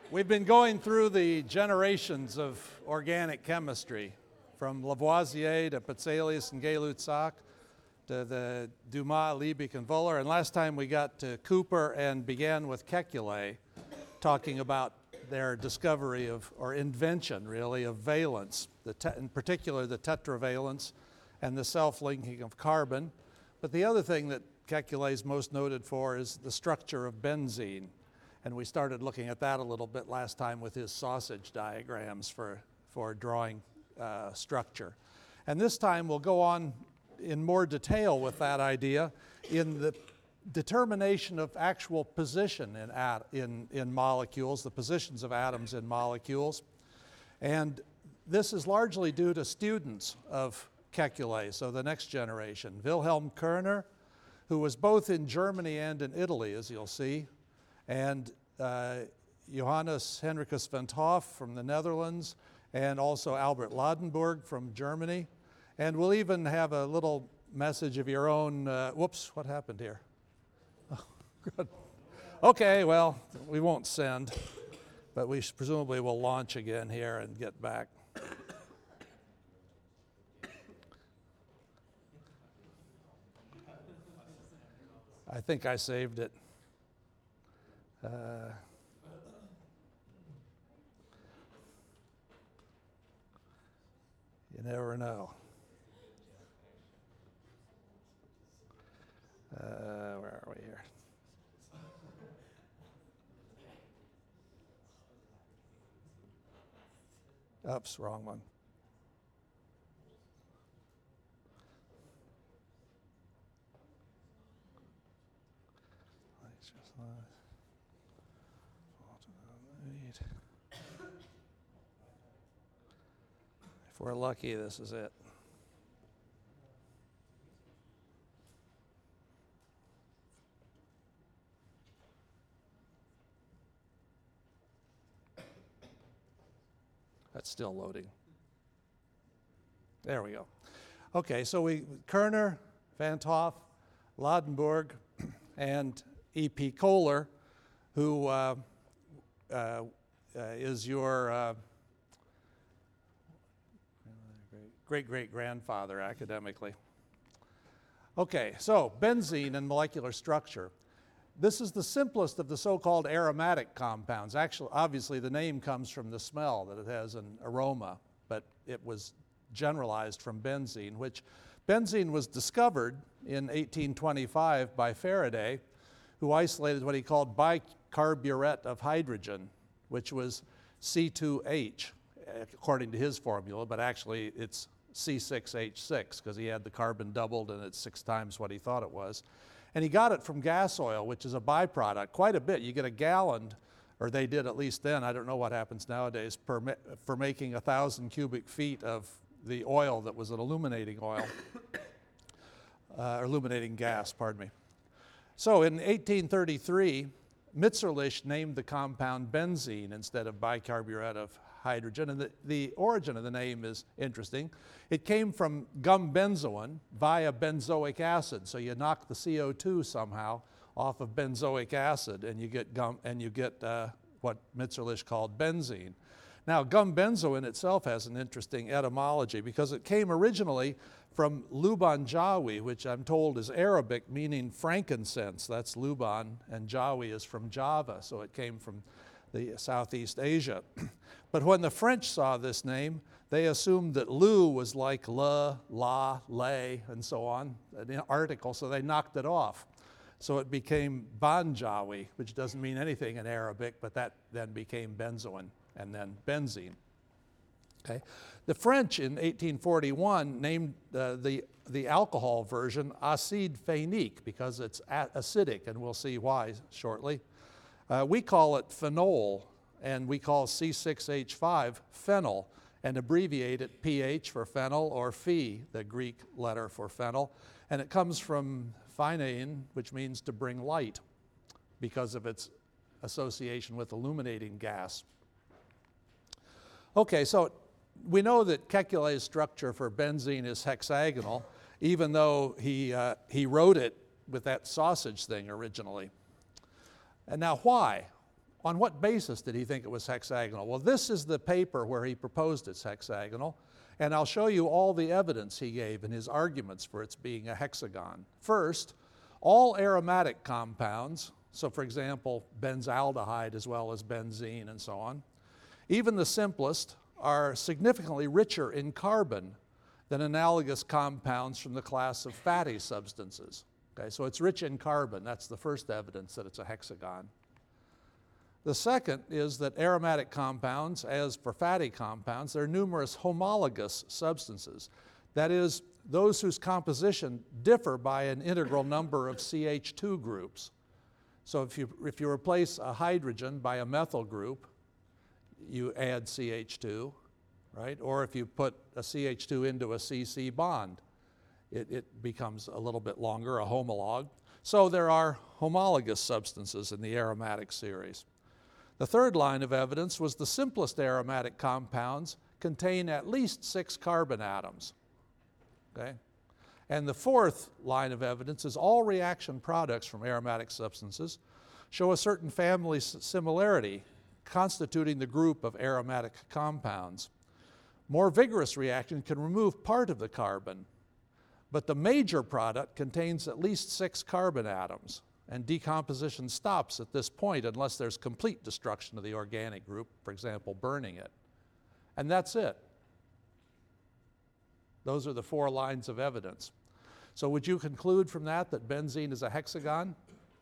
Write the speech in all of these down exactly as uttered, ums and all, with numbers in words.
We've been going through the generations of organic chemistry, from Lavoisier to Berzelius and Gay-Lussac to the Dumas, Liebig, and Wöhler. And last time we got to Cooper and began with Kekule, talking about their discovery of, or invention really, of valence, the te- in particular the tetravalence and the self-linking of carbon. But the other thing that Kekule is most noted for is the structure of benzene. And we started looking at that a little bit last time with his sausage diagrams for, for drawing uh, structure. And this time we'll go on in more detail with that idea in the determination of actual position in, at, in, in molecules, the positions of atoms in molecules. And this is largely due to students of Kekule, so the next generation. Wilhelm Kerner, who was both in Germany and in Italy, as you'll see, and uh, Johannes Henricus van 't Hoff from the Netherlands, and also Albert Ladenburg from Germany. And we'll even have a little message of your own. Uh, whoops, what happened here? Oh, good. Okay, well, we won't send, but we presumably will launch again here and get back. I think I saved it. Uh, you never know. Uh, where are we here? Oops, wrong one. If we're lucky, this is it. That's still loading. There we go. Okay, so we Kerner, van 't Hoff, Ladenburg, and E P Kohler, who uh, uh, uh, is your uh, great-great-grandfather academically. Okay, so benzene and molecular structure. This is the simplest of the so-called aromatic compounds. Actually, obviously, the name comes from the smell, that it has an aroma, but it was generalized from benzene, which benzene was discovered in eighteen twenty-five by Faraday, who isolated what he called bicarburet of hydrogen, which was C two H, according to his formula, but actually it's C six H six, because he had the carbon doubled and it's six times what he thought it was. And he got it from gas oil, which is a byproduct, quite a bit. You get a gallon, or they did at least then, I don't know what happens nowadays, per ma- for making a thousand cubic feet of the oil that was an illuminating oil, uh, illuminating gas, pardon me. So in eighteen thirty-three, Mitscherlich named the compound benzene instead of bicarburet of hydrogen, and the, the origin of the name is interesting. It came from gum benzoin via benzoic acid, so you knock the C O two somehow off of benzoic acid, and you get gum, and you get uh, what Mitscherlich called benzene. Now, gum benzoin itself has an interesting etymology because it came originally from Luban Jawi, which I'm told is Arabic, meaning frankincense. That's Luban, and Jawi is from Java, so it came from the Southeast Asia. But when the French saw this name, they assumed that Lu was like le, la, lay, and so on, an article, so they knocked it off. So it became Banjawi, which doesn't mean anything in Arabic, but that then became benzoin and then benzene. Okay. The French in eighteen forty-one named uh, the, the alcohol version acide phénique because it's a- acidic, and we'll see why shortly. Uh, we call it phenol, and we call C six H five phenyl, and abbreviate it P H for phenyl, or phi, the Greek letter for phenyl. And it comes from phenein, which means to bring light, because of its association with illuminating gas. Okay, so we know that Kekule's structure for benzene is hexagonal, even though he, uh, he wrote it with that sausage thing originally. And now why? on what basis did he think it was hexagonal? Well, this is the paper where he proposed it's hexagonal, and I'll show you all the evidence he gave in his arguments for its being a hexagon. First, all aromatic compounds, so for example, benzaldehyde as well as benzene and so on, even the simplest, are significantly richer in carbon than analogous compounds from the class of fatty substances. Okay, so it's rich in carbon. That's the first evidence that it's a hexagon. The second is that aromatic compounds, as for fatty compounds, there are numerous homologous substances. That is, those whose composition differ by an integral number of C H two groups. So if you, if you replace a hydrogen by a methyl group, you add C H two, right? Or if you put a C H two into a C C bond, it, it becomes a little bit longer, a homologue. So there are homologous substances in the aromatic series. The third line of evidence was the simplest aromatic compounds contain at least six carbon atoms, okay? And the fourth line of evidence is all reaction products from aromatic substances show a certain family similarity constituting the group of aromatic compounds. More vigorous reaction can remove part of the carbon, but the major product contains at least six carbon atoms, and decomposition stops at this point unless there's complete destruction of the organic group, for example, burning it. And that's it. Those are the four lines of evidence. So would you conclude from that that benzene is a hexagon?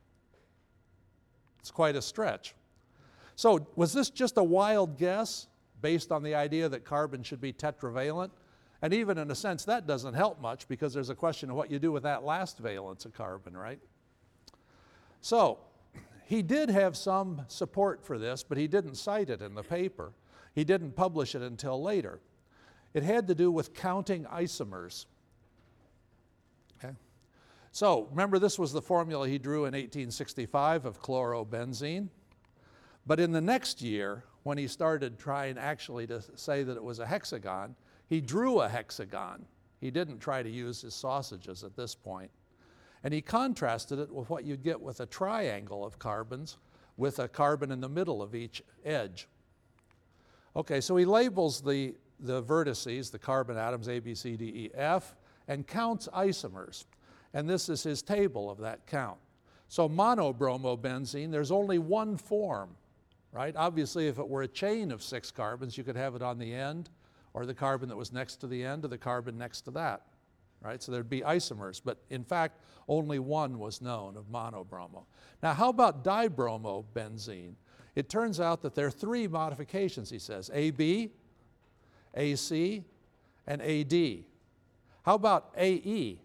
It's quite a stretch. So was this just a wild guess based on the idea that carbon should be tetravalent? And even in a sense, that doesn't help much because there's a question of what you do with that last valence of carbon, right? So he did have some support for this, but he didn't cite it in the paper. He didn't publish it until later. It had to do with counting isomers. Okay? So remember, this was the formula he drew in eighteen sixty-five of chlorobenzene. But in the next year, when he started trying actually to say that it was a hexagon, he drew a hexagon. He didn't try to use his sausages at this point. And he contrasted it with what you'd get with a triangle of carbons with a carbon in the middle of each edge. Okay, so he labels the, the vertices, the carbon atoms A, B, C, D, E, F, and counts isomers. And this is his table of that count. So monobromobenzene, there's only one form, right? Obviously, if it were a chain of six carbons, you could have it on the end, or the carbon that was next to the end, or the carbon next to that, right? So there'd be isomers, but in fact, only one was known of monobromo. Now, how about dibromobenzene? It turns out that there are three modifications, he says, A B, A C, and A D. How about A E?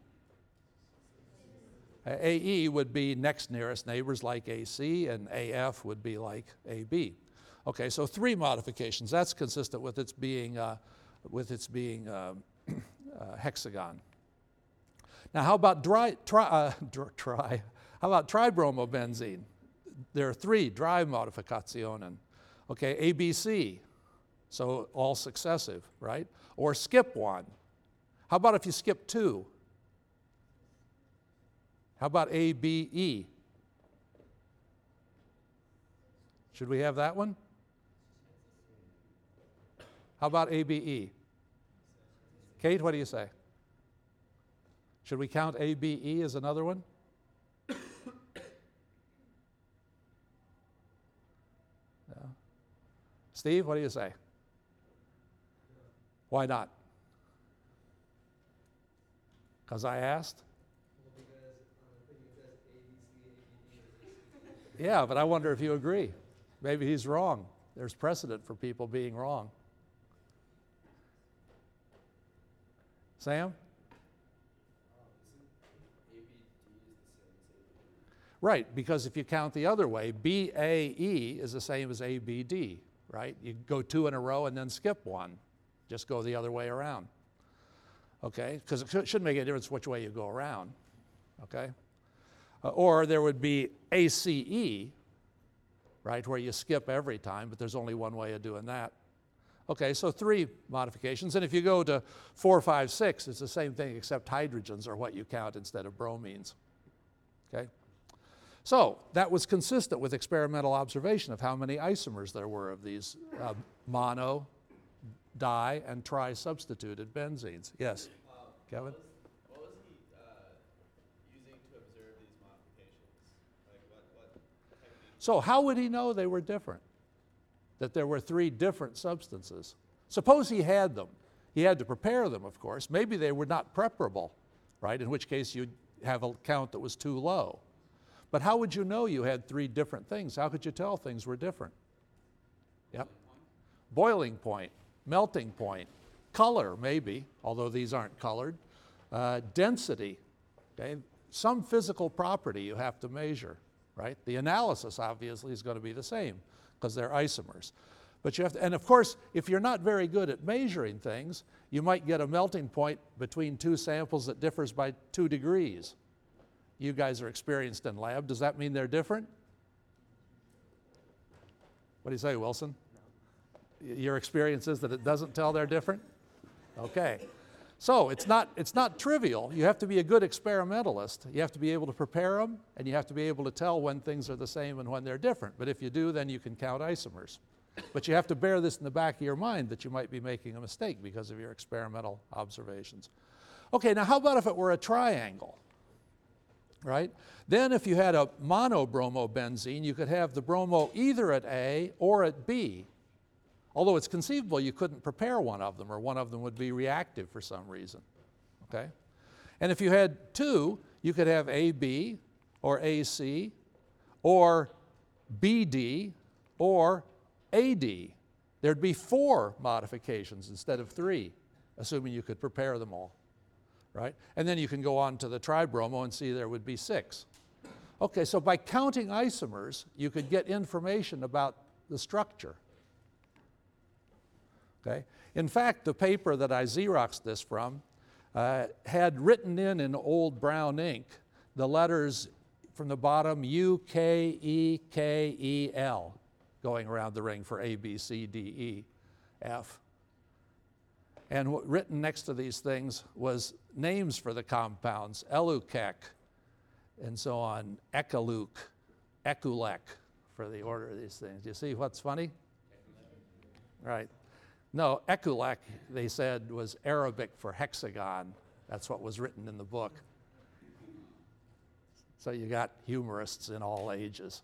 A E would be next nearest neighbors like A C, and A F would be like A B. Okay, so three modifications. That's consistent with its being, uh, with its being uh, uh, hexagon. Now, how about dry, tri, uh, tri, how about tribromobenzene? There are three dry modificationen. Okay, A B C, so all successive, right? Or skip one. How about if you skip two? How about A B E? Should we have that one? How about A B E? Kate, what do you say? Should we count A B E as another one? No. Steve, what do you say? Why not? Because I asked? Yeah, but I wonder if you agree. Maybe he's wrong. There's precedent for people being wrong. Sam? Right, because if you count the other way, B A E is the same as A B D, right? You go two in a row and then skip one. Just go the other way around. Okay, because it shouldn't make a difference which way you go around. Okay? Uh, or there would be A C E, right, where you skip every time, but there's only one way of doing that. Okay, so three modifications. And if you go to four, five, six, it's the same thing except hydrogens are what you count instead of bromines. Okay? So that was consistent with experimental observation of how many isomers there were of these uh, mono, di, and tri-substituted benzenes. Yes, Um, Kevin? What was, what was he uh, using to observe these modifications? Like what, what technique? So how would he know they were different? That there were three different substances? Suppose he had them. He had to prepare them, of course. Maybe they were not preparable, right? In which case you'd have a count that was too low. But how would you know you had three different things? How could you tell things were different? Yep. Boiling point, melting point, color maybe, although these aren't colored, uh, density, okay? Some physical property you have to measure, right? The analysis obviously is going to be the same because they're isomers. But you have to, and of course, if you're not very good at measuring things, you might get a melting point between two samples that differs by two degrees. You guys are experienced in lab. Does that mean they're different? What do you say, Wilson? No. Your experience is that it doesn't tell they're different? Okay. So it's not, it's not trivial. You have to be a good experimentalist. You have to be able to prepare them, and you have to be able to tell when things are the same and when they're different. But if you do, then you can count isomers. But you have to bear this in the back of your mind that you might be making a mistake because of your experimental observations. Okay, now how about if it were a triangle? Right? Then if you had a monobromobenzene, you could have the bromo either at A or at B. Although it's conceivable you couldn't prepare one of them, or one of them would be reactive for some reason. Okay? And if you had two, you could have A B or A C or B D or A D. There'd be four modifications instead of three, assuming you could prepare them all. Right? And then you can go on to the tribromo and see there would be six. Okay, so by counting isomers, you could get information about the structure. Okay? In fact, the paper that I Xeroxed this from uh, had written in in old brown ink the letters from the bottom U, K, E, K, E, L, going around the ring for A, B, C, D, E, F. And what written next to these things was names for the compounds, Elukek, and so on, Ekaluk, Ekulek, for the order of these things. You see what's funny? Right. No, Ekulek, they said, was Arabic for hexagon. That's what was written in the book. So you got humorists in all ages.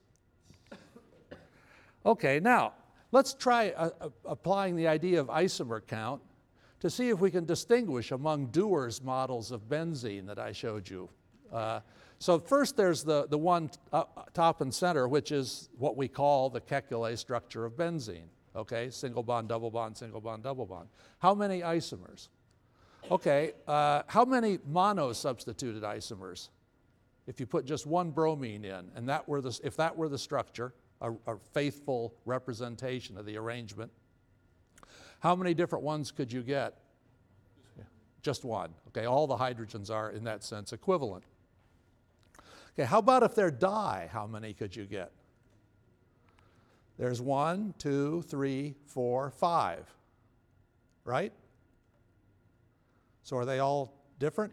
Okay, now, let's try uh, uh, applying the idea of isomer count to see if we can distinguish among Dewar's models of benzene that I showed you. Uh, so first there's the, the one up, top and center, which is what we call the Kekulé structure of benzene. Okay, single bond, double bond, single bond, double bond. How many isomers? Okay, uh, how many mono-substituted isomers? If you put just one bromine in, and that were the, if that were the structure, a, a faithful representation of the arrangement, how many different ones could you get? Yeah, just one. Okay, all the hydrogens are, in that sense, equivalent. Okay, how about if they're di? How many could you get? There's one, two, three, four, five. Right? So are they all different?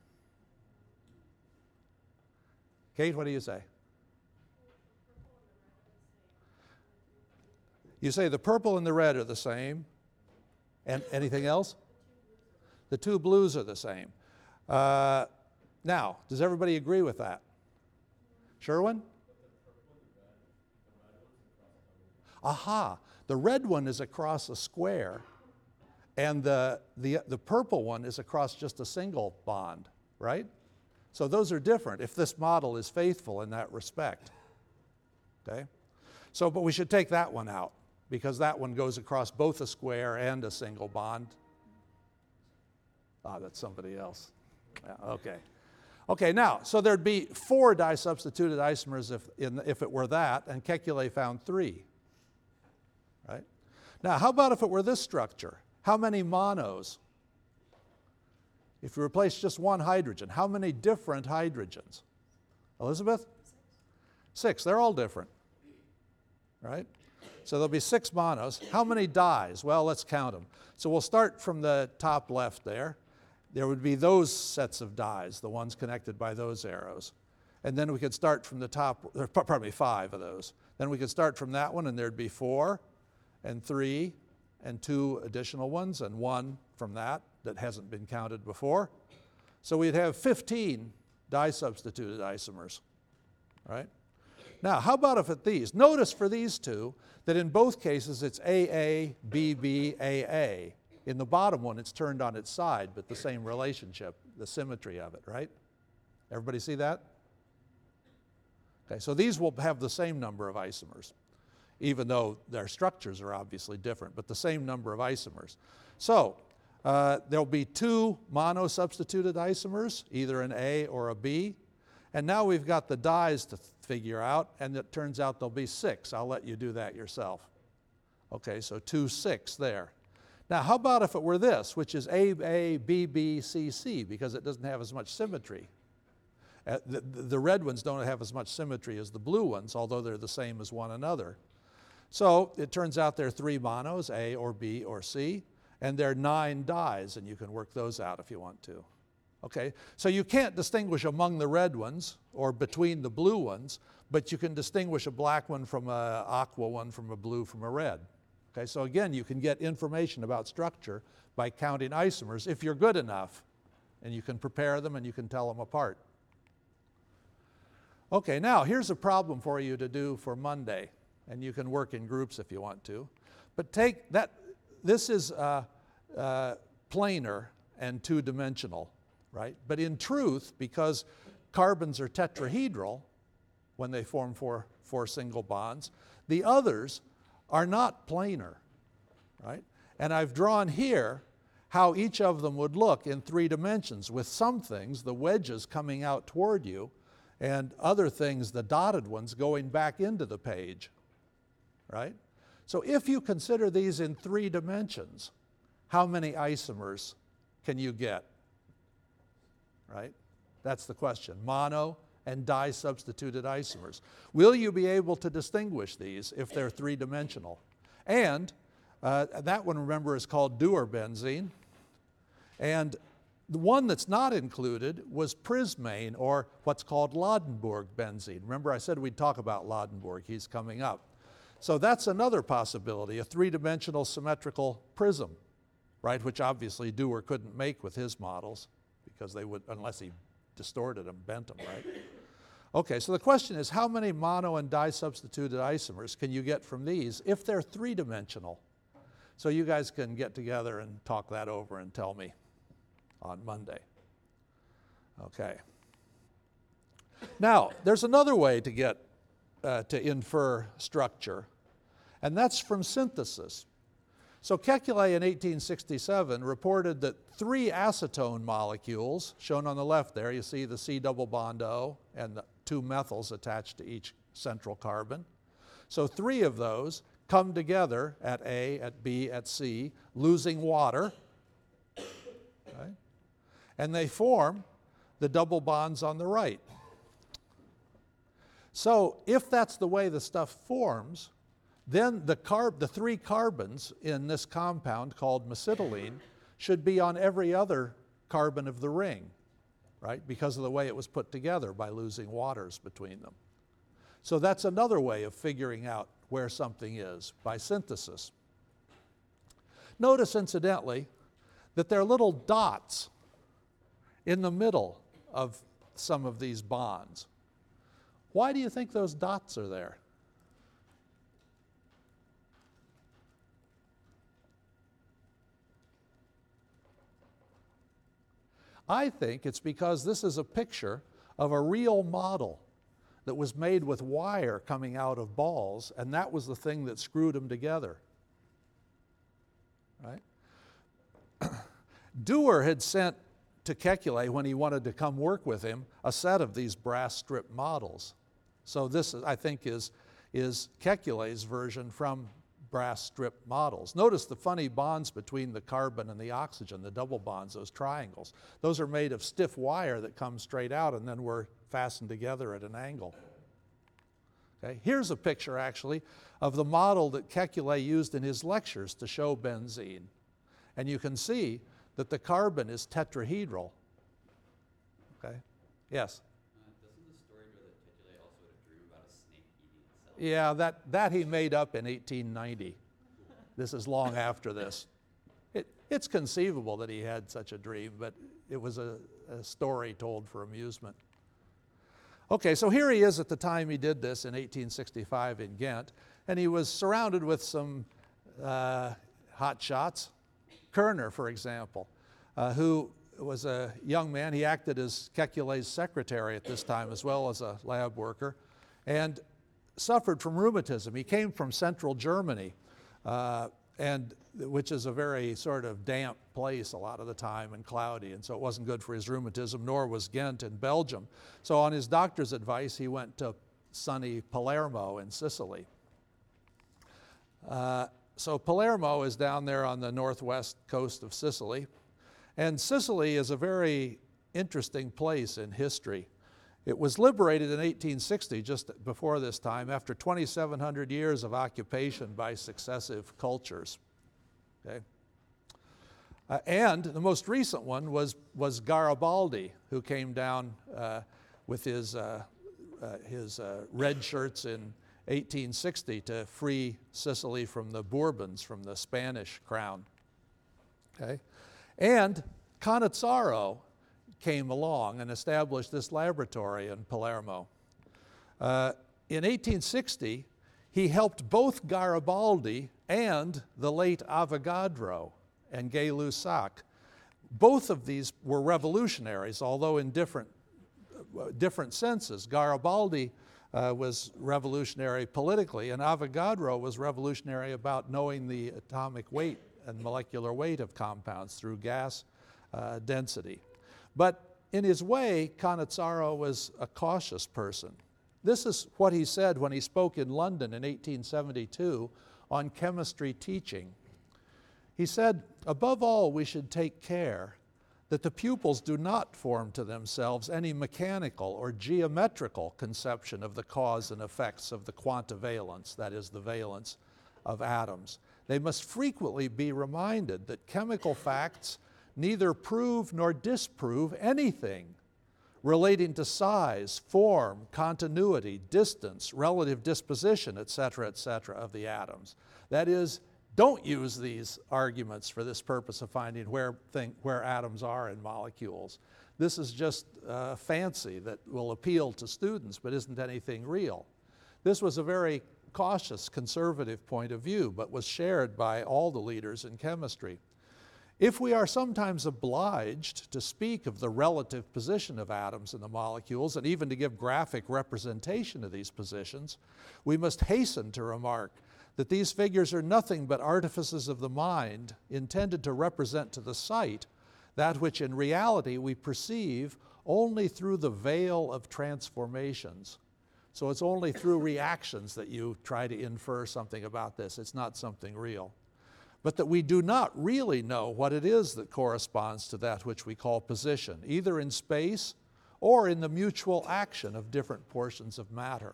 Kate, what do you say? You say the purple and the red are the same. And anything else? The two blues are the same. Uh, now, does everybody agree with that? Sherwin? Aha, the red one is across a square, and the, the, the purple one is across just a single bond, right? So those are different if this model is faithful in that respect. Okay? So, but we should take that one out, because that one goes across both a square and a single bond. Ah, that's somebody else. Yeah, okay. Okay, now, so there'd be four disubstituted isomers if, in, if it were that, and Kekulé found three. Right? Now, how about if it were this structure? How many monos? If you replace just one hydrogen, how many different hydrogens? Elizabeth? Six. They're all different. Right? So there'll be six monos. How many dis? Well, let's count them. So we'll start from the top left there. There would be those sets of dis, the ones connected by those arrows. and then we could start from the top, or pa- pardon me, five of those. Then we could start from that one, and there'd be four, and three, and two additional ones, and one from that that hasn't been counted before. So we'd have fifteen di-substituted isomers, right? Now, how about if at these? Notice for these two that in both cases it's A A, B B, A A. In the bottom one, it's turned on its side, but the same relationship, the symmetry of it, right? Everybody see that? Okay, so these will have the same number of isomers, even though their structures are obviously different, but the same number of isomers. So uh, there'll be two mono-substituted isomers, either an A or a B. And now we've got the dyes to figure out, and it turns out there'll be six. I'll let you do that yourself. Okay, so two, six there. Now, how about if it were this, which is A A, B B, C C, because it doesn't have as much symmetry. Uh, the, the red ones don't have as much symmetry as the blue ones, although they're the same as one another. So it turns out there are three monos, A or B or C, and there are nine dyes, and you can work those out if you want to. Okay, so you can't distinguish among the red ones or between the blue ones, but you can distinguish a black one from an aqua one from a blue from a red. Okay, so again, you can get information about structure by counting isomers if you're good enough, and you can prepare them and you can tell them apart. Okay, now here's a problem for you to do for Monday, and you can work in groups if you want to. But take that, this is uh, uh, planar and two-dimensional, right? But in truth, because carbons are tetrahedral when they form four, four single bonds, the others are not planar, right? And I've drawn here how each of them would look in three dimensions, with some things, the wedges coming out toward you, and other things, the dotted ones, going back into the page, right? So if you consider these in three dimensions, how many isomers can you get, right? That's the question. Mono and di-substituted isomers. Will you be able to distinguish these if they're three-dimensional? And uh, that one, remember, is called duobenzene. And the one that's not included was prismane, or what's called Ladenburg benzene. Remember I said we'd talk about Ladenburg. He's coming up. So that's another possibility, a three-dimensional symmetrical prism, right, which obviously Dewar couldn't make with his models, because they would, unless he distorted them, bent them, right? Okay, so the question is, how many mono and di-substituted isomers can you get from these if they're three-dimensional? So you guys can get together and talk that over and tell me on Monday. Okay. Now, there's another way to get, uh, to infer structure, and that's from synthesis. So Kekule in eighteen sixty-seven reported that three acetone molecules, shown on the left there, you see the C double bond O and the two methyls attached to each central carbon. So three of those come together at A, at B, at C, losing water, okay? And they form the double bonds on the right. So if that's the way the stuff forms, then the, carb, the three carbons in this compound called mesitylene should be on every other carbon of the ring, right? Because of the way it was put together by losing waters between them. So that's another way of figuring out where something is, by synthesis. Notice, incidentally, that there are little dots in the middle of some of these bonds. Why do you think those dots are there? I think it's because this is a picture of a real model that was made with wire coming out of balls, and that was the thing that screwed them together, right? Dewar had sent to Kekule, when he wanted to come work with him, a set of these brass strip models. So this, I think, is, is Kekule's version from brass strip models. Notice the funny bonds between the carbon and the oxygen, the double bonds, those triangles. Those are made of stiff wire that comes straight out and then were fastened together at an angle. Okay, here's a picture, actually, of the model that Kekule used in his lectures to show benzene. And you can see that the carbon is tetrahedral. Okay, yes? Uh, doesn't the story Yeah, that, that he made up in eighteen ninety. This is long after this. It, it's conceivable that he had such a dream, but it was a, a story told for amusement. Okay, so here he is at the time he did this in eighteen sixty-five in Ghent, and he was surrounded with some uh, hot shots. Kerner, for example, uh, who was a young man. He acted as Kekule's secretary at this time as well as a lab worker, and suffered from rheumatism. He came from central Germany, uh, and which is a very sort of damp place a lot of the time and cloudy, and so it wasn't good for his rheumatism, nor was Ghent in Belgium. So on his doctor's advice, he went to sunny Palermo in Sicily. Uh, so Palermo is down there on the northwest coast of Sicily, and Sicily is a very interesting place in history. It was liberated in eighteen sixty, just before this time, after twenty-seven hundred years of occupation by successive cultures. Okay? Uh, and the most recent one was, was Garibaldi, who came down uh, with his, uh, uh, his uh, red shirts in eighteen sixty to free Sicily from the Bourbons, from the Spanish crown. Okay? And Canizzaro came along and established this laboratory in Palermo. Uh, in eighteen sixty, he helped both Garibaldi and the late Avogadro and Gay-Lussac. Both of these were revolutionaries, although in different, uh, different senses. Garibaldi uh, was revolutionary politically, and Avogadro was revolutionary about knowing the atomic weight and molecular weight of compounds through gas uh, density. But in his way, Canizzaro was a cautious person. This is what he said when he spoke in London in eighteen seventy-two on chemistry teaching. He said, "Above all, we should take care that the pupils do not form to themselves any mechanical or geometrical conception of the cause and effects of the quantivalence, that is, the valence of atoms. They must frequently be reminded that chemical facts neither prove nor disprove anything relating to size, form, continuity, distance, relative disposition, et cetera, et cetera, of the atoms." That is, don't use these arguments for this purpose of finding where, thing, where atoms are in molecules. This is just uh, fancy that will appeal to students but isn't anything real. This was a very cautious, conservative point of view, but was shared by all the leaders in chemistry. If we are sometimes obliged to speak of the relative position of atoms in the molecules and even to give graphic representation of these positions, we must hasten to remark that these figures are nothing but artifices of the mind intended to represent to the sight that which in reality we perceive only through the veil of transformations. So it's only through reactions that you try to infer something about this. It's not something real. But that we do not really know what it is that corresponds to that which we call position, either in space or in the mutual action of different portions of matter.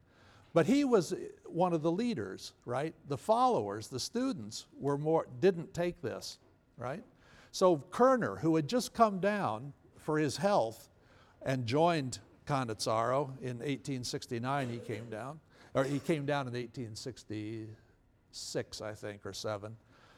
But he was one of the leaders, right? The followers, the students, were more, didn't take this, right? So Kerner, who had just come down for his health and joined Canizzaro in eighteen sixty-nine, he came down, or he came down in eighteen sixty-six, I think, or seven.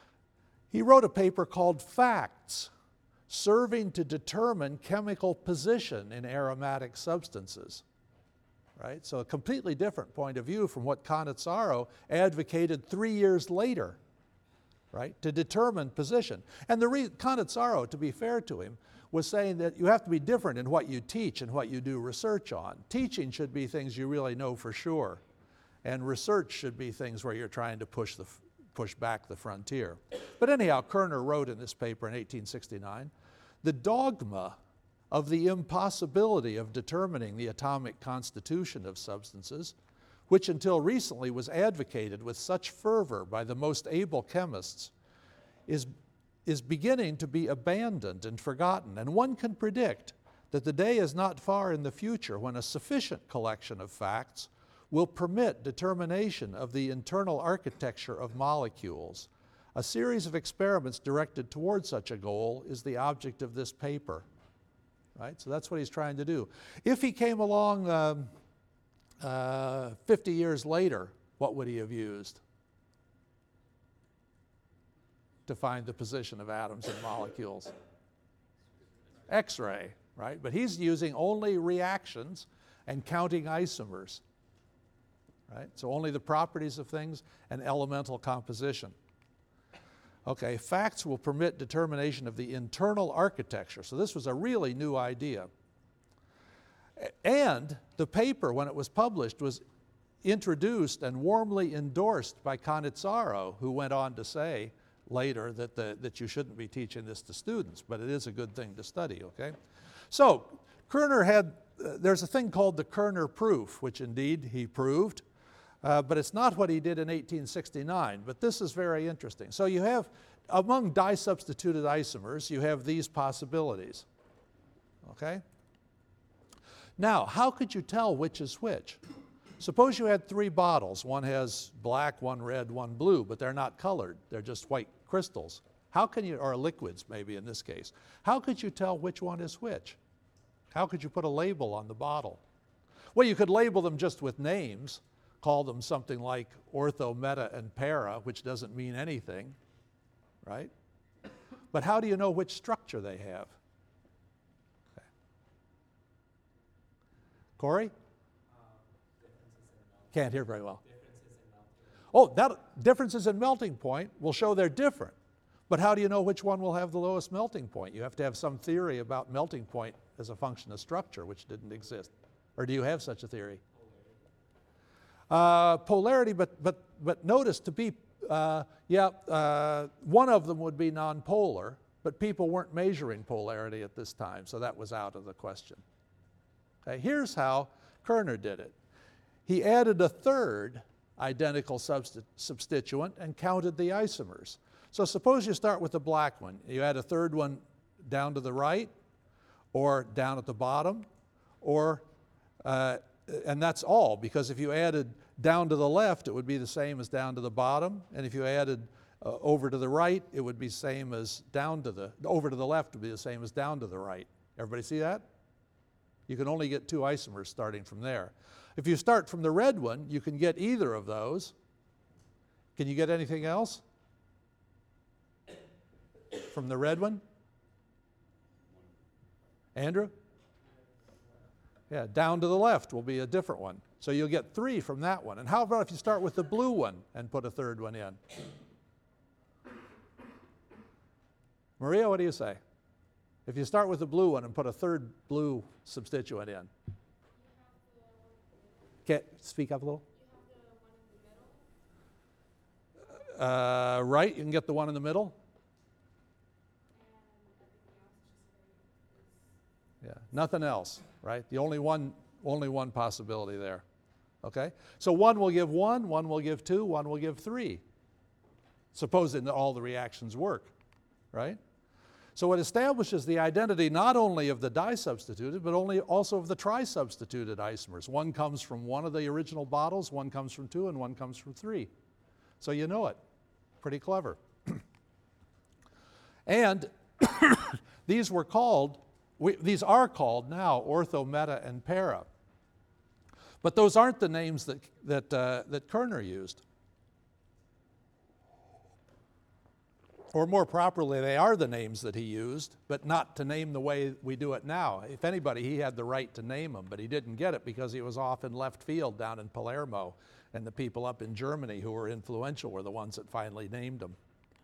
He wrote a paper called Facts, Serving to Determine Chemical Position in Aromatic Substances. Right? So a completely different point of view from what Canizzaro advocated three years later, right? To determine position. And the re- Canizzaro, to be fair to him, was saying that you have to be different in what you teach and what you do research on. Teaching should be things you really know for sure, and research should be things where you're trying to push the push back the frontier. But anyhow, Kerner wrote in this paper in eighteen sixty-nine, "The dogma of the impossibility of determining the atomic constitution of substances, which until recently was advocated with such fervor by the most able chemists, is, is beginning to be abandoned and forgotten, and one can predict that the day is not far in the future when a sufficient collection of facts will permit determination of the internal architecture of molecules. A series of experiments directed toward such a goal is the object of this paper." Right? So that's what he's trying to do. If he came along um, uh, fifty years later, what would he have used to find the position of atoms and molecules? X-ray, right? But he's using only reactions and counting isomers, right? So only the properties of things and elemental composition. Okay, facts will permit determination of the internal architecture. So this was a really new idea. And the paper, when it was published, was introduced and warmly endorsed by Cannizzaro, who went on to say later that, the, that you shouldn't be teaching this to students, but it is a good thing to study, okay? So Kerner had, uh, there's a thing called the Kerner proof, which indeed he proved, uh, but it's not what he did in eighteen sixty-nine, but this is very interesting. So you have, among dye-substituted isomers, you have these possibilities, okay? Now, how could you tell which is which? Suppose you had three bottles. One has black, one red, one blue, but they're not colored. They're just white crystals. How can you, or liquids maybe in this case, how could you tell which one is which? How could you put a label on the bottle? Well, you could label them just with names, call them something like ortho, meta, and para, which doesn't mean anything, right? But how do you know which structure they have? Okay. Corey? Can't hear very well. Oh, that differences in melting point will show they're different. But how do you know which one will have the lowest melting point? You have to have some theory about melting point as a function of structure, which didn't exist. Or do you have such a theory? Uh, polarity, but, but, but notice to be, uh, yeah, uh, one of them would be nonpolar, but people weren't measuring polarity at this time, so that was out of the question. Okay, here's how Kerner did it. He added a third identical substi- substituent and counted the isomers. So suppose you start with the black one. You add a third one down to the right, or down at the bottom, or, uh, and that's all, because if you added down to the left, it would be the same as down to the bottom, and if you added uh, over to the right, it would be same as down to the, over to the left would be the same as down to the right. Everybody see that? You can only get two isomers starting from there. If you start from the red one, you can get either of those. Can you get anything else from the red one? Andrew? Yeah, down to the left will be a different one. So you'll get three from that one. And how about if you start with the blue one and put a third one in? Maria, what do you say? If you start with the blue one and put a third blue substituent in. Can't speak up a little? Uh, right, you can get the one in the middle. Yeah, nothing else, right? The only one, only one possibility there. Okay? So one will give one, one will give two, one will give three. Supposing that all the reactions work, right? So it establishes the identity not only of the di-substituted, but only also of the tri-substituted isomers. One comes from one of the original bottles, one comes from two, and one comes from three. So you know it. Pretty clever. And these were called, we, these are called now ortho, meta, and para. But those aren't the names that, that, uh, that Kerner used. Or more properly, they are the names that he used, but not to name the way we do it now. If anybody, he had the right to name them, but he didn't get it because he was off in left field down in Palermo, and the people up in Germany who were influential were the ones that finally named them.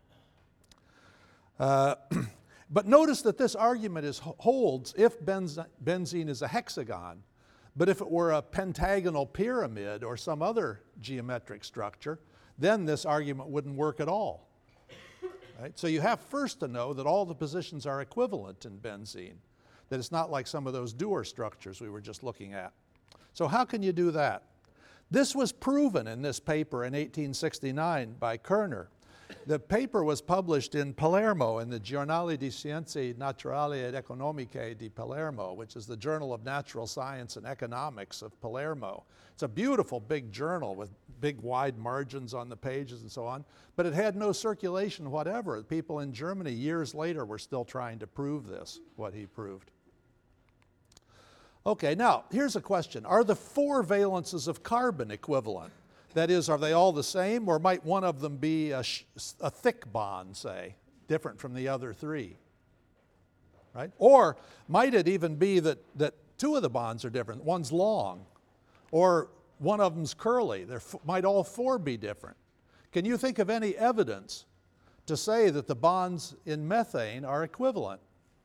Uh, but notice that this argument is, holds if benz- benzene is a hexagon, but if it were a pentagonal pyramid or some other geometric structure, then this argument wouldn't work at all. Right? So you have first to know that all the positions are equivalent in benzene, that it's not like some of those Dewar structures we were just looking at. So how can you do that? This was proven in this paper in eighteen sixty-nine by Kerner. The paper was published in Palermo in the Giornale di Scienze Naturali ed Economiche di Palermo, which is the Journal of Natural Science and Economics of Palermo. It's a beautiful big journal with big wide margins on the pages and so on, but it had no circulation whatever. People in Germany years later were still trying to prove this, what he proved. Okay, now here's a question. Are the four valences of carbon equivalent? That is, are they all the same, or might one of them be a, sh a thick bond, say, different from the other three? Right? Or might it even be that, that two of the bonds are different? One's long, or one of them's curly. There might all four be different. Can you think of any evidence to say that the bonds in methane are equivalent?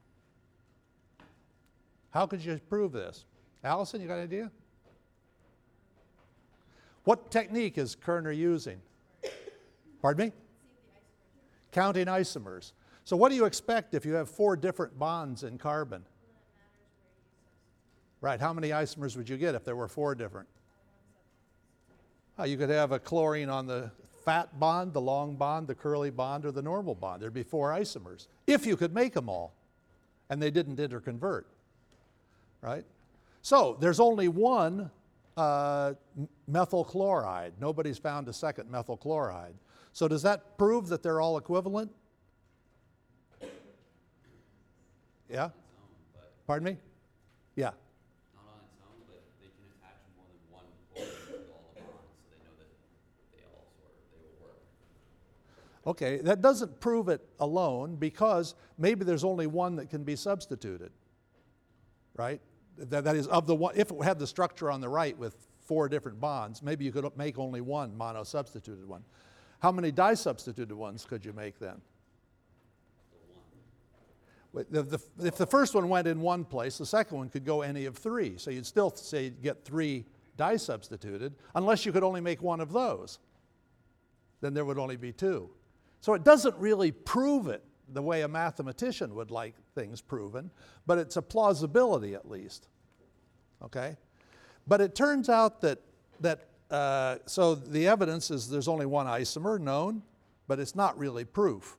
How could you prove this? Allison, you got an idea? What technique is Kerner using? Pardon me? Counting isomers. So what do you expect if you have four different bonds in carbon? Right, how many isomers would you get if there were four different? Oh, you could have a chlorine on the fat bond, the long bond, the curly bond, or the normal bond. There'd be four isomers, if you could make them all, and they didn't interconvert, right? So there's only one uh, methyl chloride. Nobody's found a second methyl chloride. So does that prove that they're all equivalent? Yeah? Pardon me? Yeah. Not on its own, but they can attach more than one chlorine to all the bonds, so they know that they all sort of, they will work. Okay, that doesn't prove it alone, because maybe there's only one that can be substituted, right? That, that is, of the one, if it had the structure on the right with four different bonds, maybe you could make only one mono-substituted one. How many di-substituted ones could you make then? The, the, if the first one went in one place, the second one could go any of three. So you'd still say you'd get three di-substituted, unless you could only make one of those. Then there would only be two. So it doesn't really prove it the way a mathematician would like things proven, but it's a plausibility at least. Okay? But it turns out that, that uh, so the evidence is there's only one isomer known, but it's not really proof.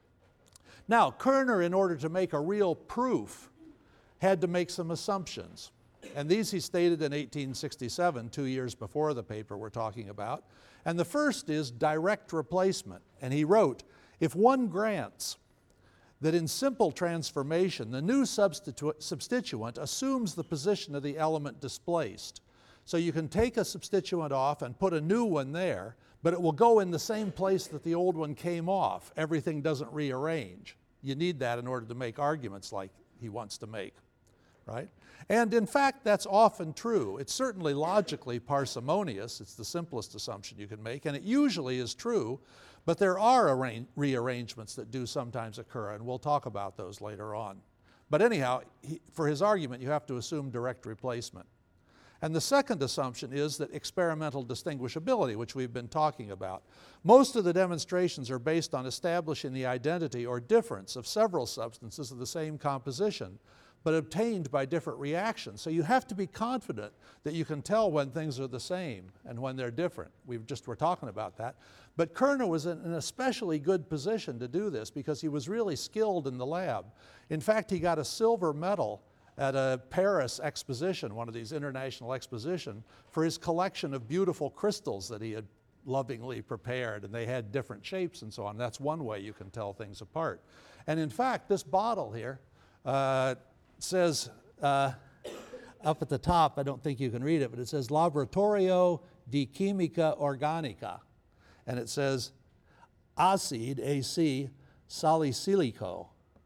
Now, Kerner, in order to make a real proof, had to make some assumptions. And these he stated in eighteen sixty-seven, two years before the paper we're talking about. And the first is direct replacement. And he wrote, if one grants that in simple transformation, the new substitu- substituent assumes the position of the element displaced. So you can take a substituent off and put a new one there, but it will go in the same place that the old one came off. Everything doesn't rearrange. You need that in order to make arguments like he wants to make, right? And in fact, that's often true. It's certainly logically parsimonious. It's the simplest assumption you can make, and it usually is true, but there are arrange- rearrangements that do sometimes occur, and we'll talk about those later on. But anyhow, he, for his argument, you have to assume direct replacement. And the second assumption is that experimental distinguishability, which we've been talking about. Most of the demonstrations are based on establishing the identity or difference of several substances of the same composition, but obtained by different reactions. So you have to be confident that you can tell when things are the same and when they're different. We just were talking about that. But Kerner was in an especially good position to do this because he was really skilled in the lab. In fact, he got a silver medal at a Paris exposition, one of these international expositions, for his collection of beautiful crystals that he had lovingly prepared, and they had different shapes and so on. That's one way you can tell things apart. And in fact, this bottle here uh, says, uh, up at the top, I don't think you can read it, but it says Laboratorio di Chimica Organica. And it says acid, A C, salicilico.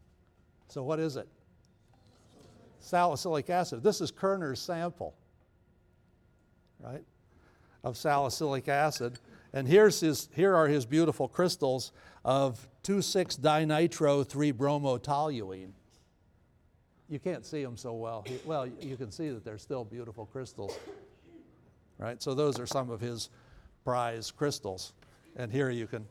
So what is it? Salicylic acid. This is Kerner's sample, right, of salicylic acid. And here's his, here are his beautiful crystals of two six dinitro three bromotoluene. You can't see them so well. He, well, you can see that they're still beautiful crystals, right? So those are some of his prize crystals. And here you can,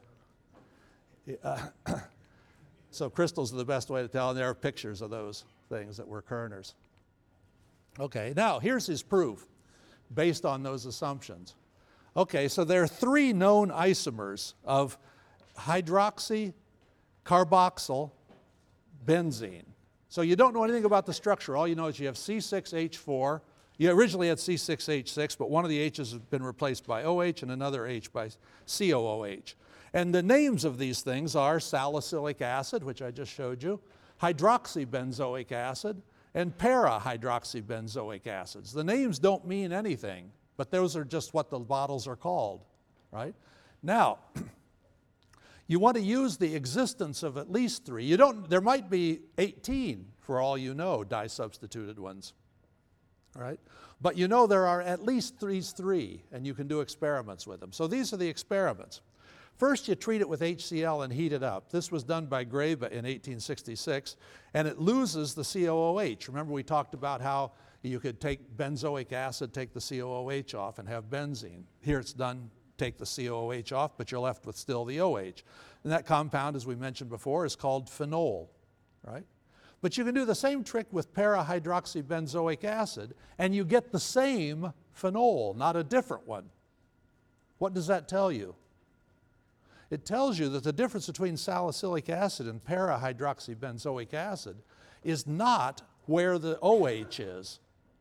uh, so crystals are the best way to tell, and there are pictures of those things that were Kerner's. Okay, now here's his proof based on those assumptions. Okay, so there are three known isomers of hydroxy, carboxyl, benzene. So you don't know anything about the structure. All you know is you have C six H four. You originally had C six H six, but one of the H's has been replaced by O H and another H by C O O H. And the names of these things are salicylic acid, which I just showed you, hydroxybenzoic acid, and para-hydroxybenzoic acids. The names don't mean anything, but those are just what the bottles are called, right? Now, you want to use the existence of at least three. You don't, there might be eighteen, for all you know, disubstituted ones, right? But you know there are at least these three, and you can do experiments with them. So these are the experiments. First, you treat it with H C l and heat it up. This was done by Greve in eighteen sixty-six, and it loses the C O O H. Remember we talked about how you could take benzoic acid, take the C O O H off, and have benzene. Here it's done, take the C O O H off, but you're left with still the O H. And that compound, as we mentioned before, is called phenol, right? But you can do the same trick with para-hydroxybenzoic acid, and you get the same phenol, not a different one. What does that tell you? It tells you that the difference between salicylic acid and para-hydroxybenzoic acid is not where the O H is,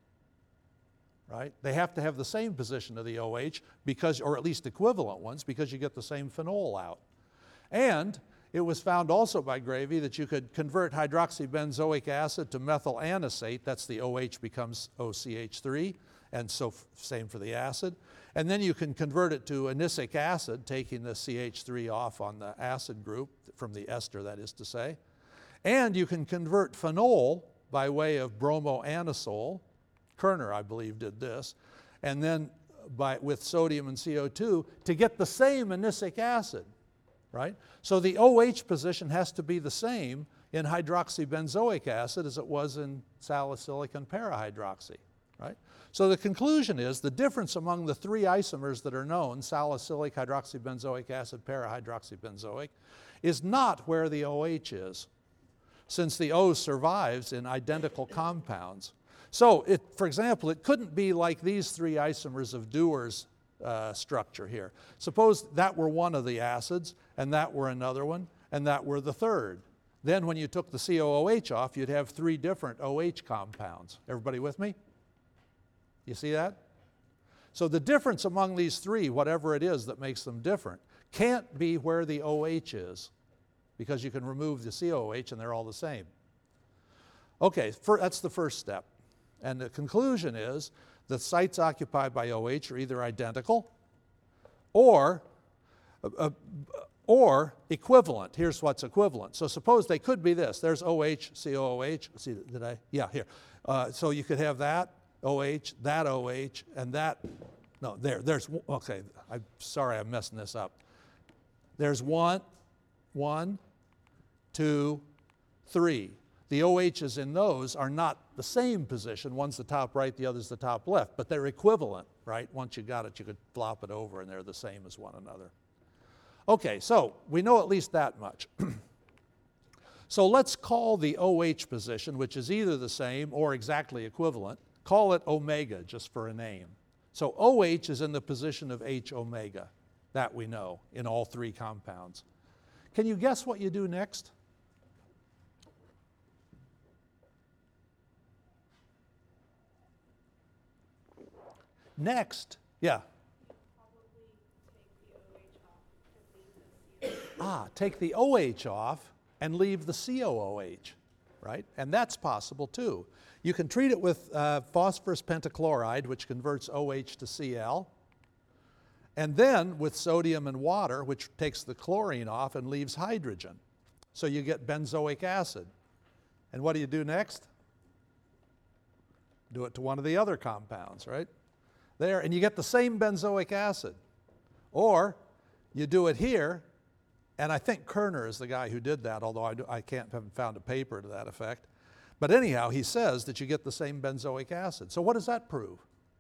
right? They have to have the same position of the O H, because, or at least equivalent ones, because you get the same phenol out. And it was found also by Greve that you could convert hydroxybenzoic acid to methyl anisate. That's the O H becomes O C H three, and so f- same for the acid. And then you can convert it to anisic acid, taking the C H three off on the acid group, from the ester, that is to say. And you can convert phenol by way of bromoanisole. Kerner, I believe, did this. And then by, with sodium and C O two to get the same anisic acid, right? So the O H position has to be the same in hydroxybenzoic acid as it was in salicylic and parahydroxy, right? So the conclusion is the difference among the three isomers that are known, salicylic, hydroxybenzoic acid, parahydroxybenzoic, is not where the O H is, since the O survives in identical compounds. So, it, for example, it couldn't be like these three isomers of Dewar's uh, structure here. Suppose that were one of the acids, and that were another one, and that were the third. Then when you took the C O O H off, you'd have three different O H compounds. Everybody with me? You see that? So the difference among these three, whatever it is that makes them different, can't be where the O H is, because you can remove the C O O H and they're all the same. Okay, for, that's the first step. And the conclusion is the sites occupied by O H are either identical or, uh, or equivalent. Here's what's equivalent. So suppose they could be this. There's O H, C O O H. See, did I? Yeah, here. Uh, so you could have that O H, that O H, and that. No, there. There's, okay, I'm sorry I'm messing this up. There's one, one, two, three. The O H's in those are not the same position. One's the top right, the other's the top left, but they're equivalent, right? Once you got it, you could flop it over and they're the same as one another. Okay, so we know at least that much. So let's call the O H position, which is either the same or exactly equivalent, call it omega, just for a name. So O H is in the position of H omega. That we know in all three compounds. Can you guess what you do next? Next, yeah. Ah, take the O H off and leave the C O O H, right? And that's possible too. You can treat it with uh, phosphorus pentachloride, which converts O H to Cl, and then with sodium and water, which takes the chlorine off and leaves hydrogen. So you get benzoic acid. And what do you do next? Do it to one of the other compounds, right? There, and you get the same benzoic acid. Or you do it here, and I think Kerner is the guy who did that, although I, do, I can't haven't found a paper to that effect. But anyhow, he says that you get the same benzoic acid. So what does that prove?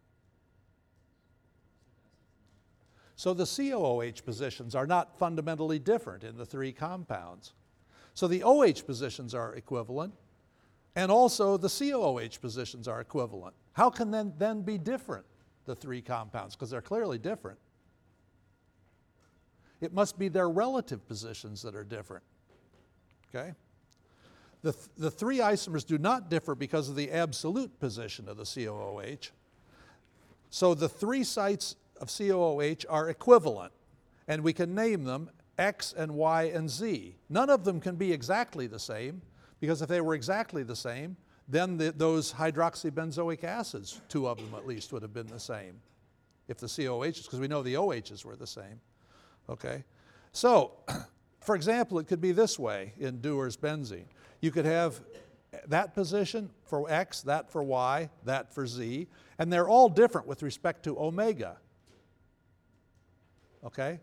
So the C O O H positions are not fundamentally different in the three compounds. So the O H positions are equivalent, and also the C O O H positions are equivalent. How can then, then be different, the three compounds? Because they're clearly different. It must be their relative positions that are different. Okay? The, th the three isomers do not differ because of the absolute position of the C O O H. So the three sites of C O O H are equivalent, and we can name them X and Y and Z. None of them can be exactly the same, because if they were exactly the same, then the, those hydroxybenzoic acids, two of them at least, would have been the same. If the C O H's, because we know the O H's were the same. Okay? So, for example, it could be this way in Dewar's benzene. You could have that position for X, that for Y, that for Z, and they're all different with respect to omega. Okay?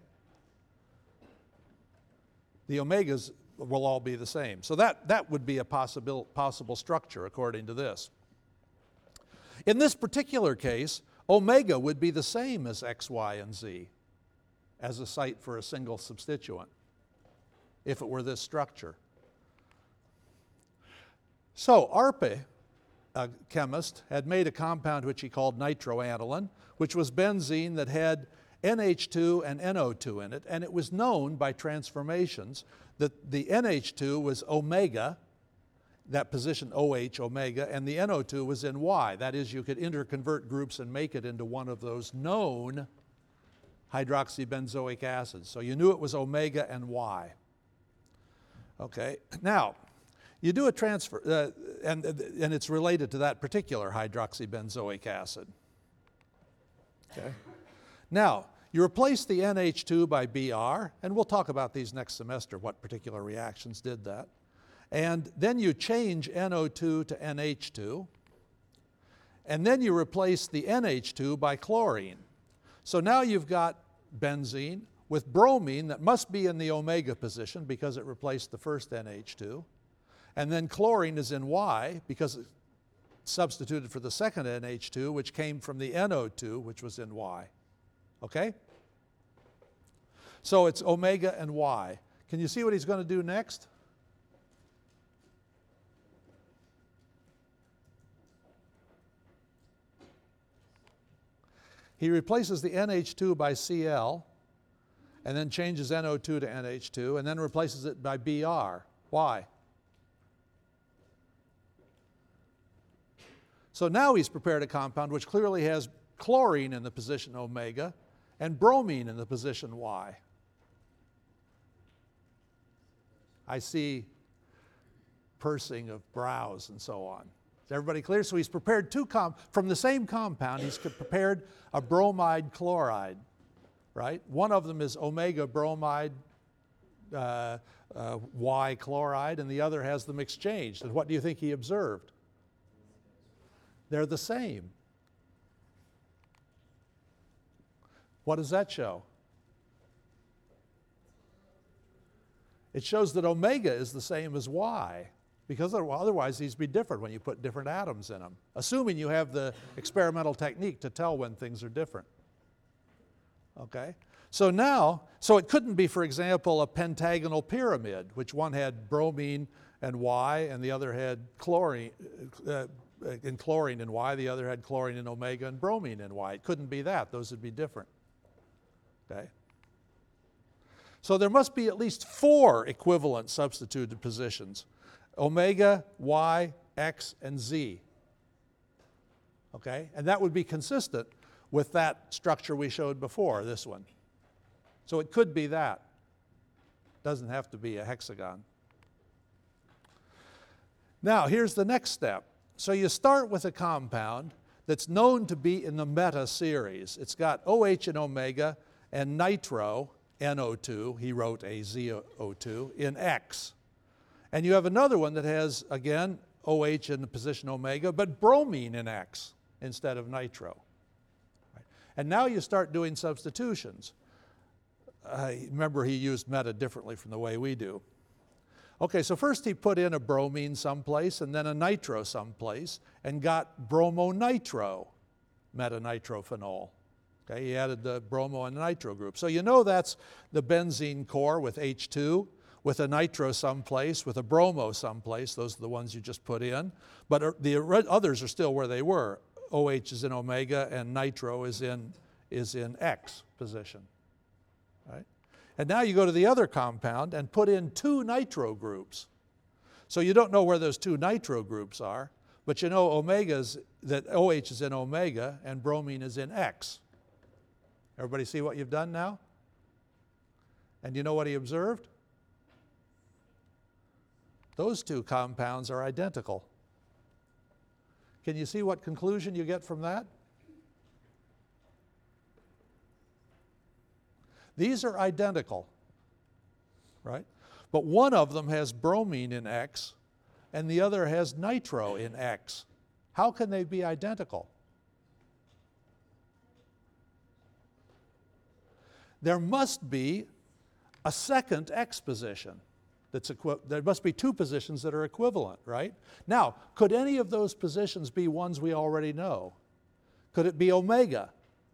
The omegas will all be the same. So that, that would be a possible, possible structure according to this. In this particular case, omega would be the same as X, Y, and Z as a site for a single substituent if it were this structure. So Arpe, a chemist, had made a compound which he called nitroaniline, which was benzene that had N H two and N O two in it, and it was known by transformations that the N H two was omega, that position O H, omega, and the N O two was in Y. That is, you could interconvert groups and make it into one of those known hydroxybenzoic acids. So you knew it was omega and Y. Okay, now, you do a transfer, uh, and, and it's related to that particular hydroxybenzoic acid. Okay. Now, you replace the N H two by B R, and we'll talk about these next semester, what particular reactions did that. And then you change N O two to N H two, and then you replace the N H two by chlorine. So now you've got benzene with bromine that must be in the omega position because it replaced the first N H two. And then chlorine is in Y because it's substituted for the second N H two, which came from the N O two, which was in Y. Okay? So it's omega and Y. Can you see what he's going to do next? He replaces the N H two by Cl, and then changes N O two to N H two, and then replaces it by B R. Why? So now he's prepared a compound which clearly has chlorine in the position omega and bromine in the position Y. I see pursing of brows and so on. Is everybody clear? So he's prepared two, com from the same compound, he's prepared a bromide chloride, right? One of them is omega bromide uh, uh, Y chloride, and the other has them exchanged. And what do you think he observed? They're the same. What does that show? It shows that omega is the same as Y, because otherwise these would be different when you put different atoms in them, assuming you have the experimental technique to tell when things are different. Okay? So now, so it couldn't be, for example, a pentagonal pyramid, which one had bromine and Y, and the other had chlorine, uh, in chlorine and Y, the other had chlorine and omega and bromine and Y. It couldn't be that. Those would be different. Okay? So there must be at least four equivalent substituted positions: omega, Y, X, and Z. Okay? And that would be consistent with that structure we showed before, this one. So it could be that. Doesn't have to be a hexagon. Now, here's the next step. So you start with a compound that's known to be in the meta series. It's got OH and omega and nitro, N O two, he wrote a Z O two, in X. And you have another one that has, again, OH in the position omega, but bromine in X instead of nitro. Right. And now you start doing substitutions. Uh, remember, he used meta differently from the way we do. Okay, so first he put in a bromine someplace and then a nitro someplace and got bromonitro metanitrophenol. Okay, he added the bromo and nitro group. So you know that's the benzene core with H two, with a nitro someplace, with a bromo someplace. Those are the ones you just put in. But the others are still where they were. OH is in omega and nitro is in, is in X position. Right? And now you go to the other compound and put in two nitro groups. So you don't know where those two nitro groups are, but you know omegas, that OH is in omega and bromine is in X. Everybody see what you've done now? And you know what he observed? Those two compounds are identical. Can you see what conclusion you get from that? These are identical, right? But one of them has bromine in X and the other has nitro in X. How can they be identical? There must be a second X position. That's equi- there must be two positions that are equivalent, right? Now, could any of those positions be ones we already know? Could it be omega?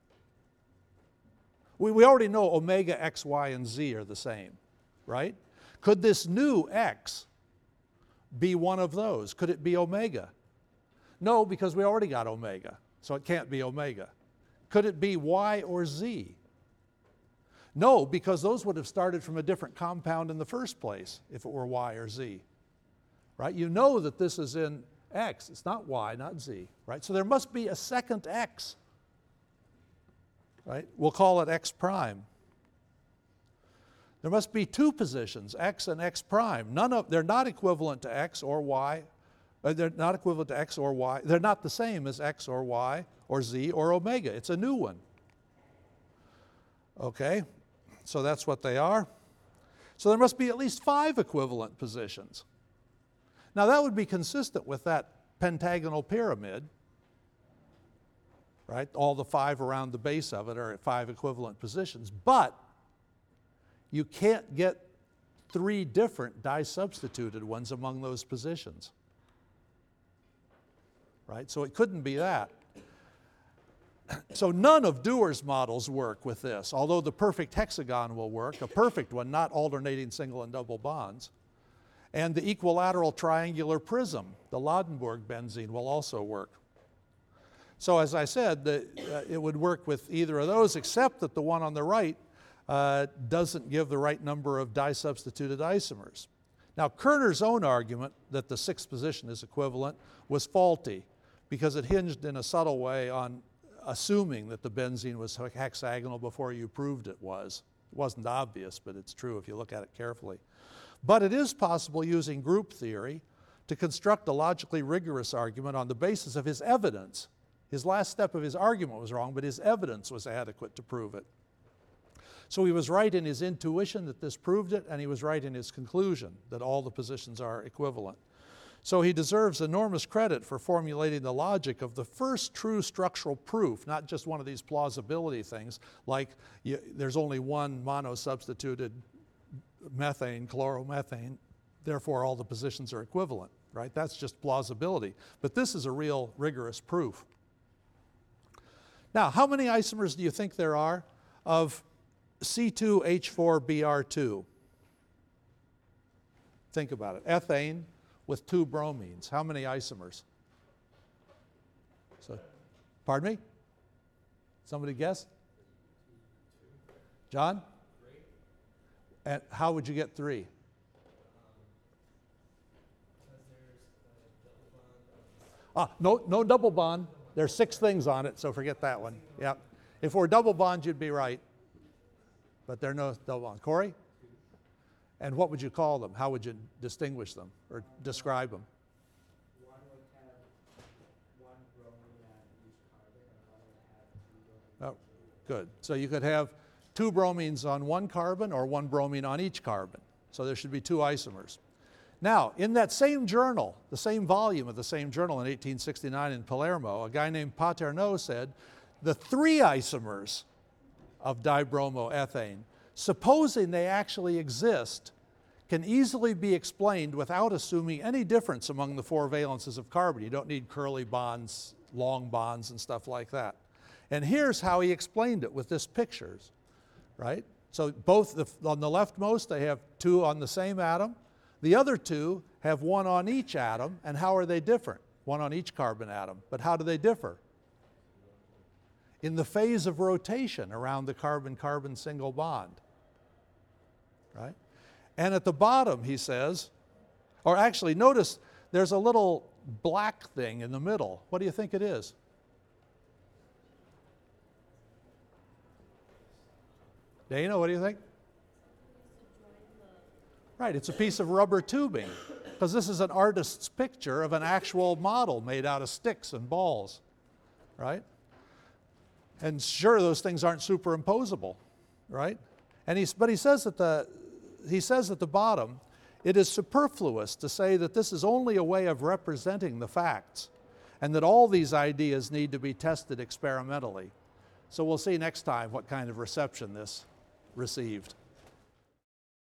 We, we already know omega, X, Y, and Z are the same, right? Could this new X be one of those? Could it be omega? No, because we already got omega, so it can't be omega. Could it be Y or Z? No, because those would have started from a different compound in the first place if it were Y or Z, right? You know that this is in X. It's not Y, not Z, right? So there must be a second X, right? We'll call it X prime. There must be two positions, X and X prime. None of, they're not equivalent to X or Y. Uh, they're not equivalent to X or Y. They're not the same as X or Y or Z or omega. It's a new one. Okay? So that's what they are. So there must be at least five equivalent positions. Now that would be consistent with that pentagonal pyramid, right? All the five around the base of it are at five equivalent positions. But you can't get three different dye-substituted ones among those positions, right? So it couldn't be that. So none of Dewar's models work with this, although the perfect hexagon will work, a perfect one, not alternating single and double bonds. And the equilateral triangular prism, the Ladenburg benzene, will also work. So as I said, the, uh, it would work with either of those, except that the one on the right uh, doesn't give the right number of dye-substituted isomers. Now, Kerner's own argument that the sixth position is equivalent was faulty because it hinged in a subtle way on assuming that the benzene was hexagonal before you proved it was. It wasn't obvious, but it's true if you look at it carefully. But it is possible using group theory to construct a logically rigorous argument on the basis of his evidence. His last step of his argument was wrong, but his evidence was adequate to prove it. So he was right in his intuition that this proved it, and he was right in his conclusion that all the positions are equivalent. So he deserves enormous credit for formulating the logic of the first true structural proof, not just one of these plausibility things, like you, there's only one monosubstituted methane, chloromethane, therefore all the positions are equivalent, right? That's just plausibility. But this is a real rigorous proof. Now, how many isomers do you think there are of C two H four B R two? Think about it. Ethane with two bromines. How many isomers? So, pardon me? Somebody guess? John? Three. And how would you get three? Um, ah, no, no double bond. There's six things on it, so forget that one. Yeah. If we're double bonds, you'd be right. But there are no double bonds. Corey? And what would you call them? How would you distinguish them or describe them? One would have one bromine on each carbon, and one would have two bromines. Oh, good. So you could have two bromines on one carbon or one bromine on each carbon. So there should be two isomers. Now, in that same journal, the same volume of the same journal in eighteen sixty-nine in Palermo, a guy named Paterno said the three isomers of dibromoethane, supposing they actually exist, can easily be explained without assuming any difference among the four valences of carbon. You don't need curly bonds, long bonds, and stuff like that. And here's how he explained it with this pictures, right? So both, the, on the leftmost, they have two on the same atom. The other two have one on each atom, and how are they different? One on each carbon atom. But how do they differ? In the phase of rotation around the carbon-carbon single bond, right? And at the bottom, he says, or actually, notice there's a little black thing in the middle. What do you think it is? Dana, what do you think? Right, it's a piece of rubber tubing. because this is an artist's picture of an actual model made out of sticks and balls, right? And sure, those things aren't superimposable, right? And he's, but he says at the, he says at the bottom, it is superfluous to say that this is only a way of representing the facts, and that all these ideas need to be tested experimentally. So we'll see next time what kind of reception this received.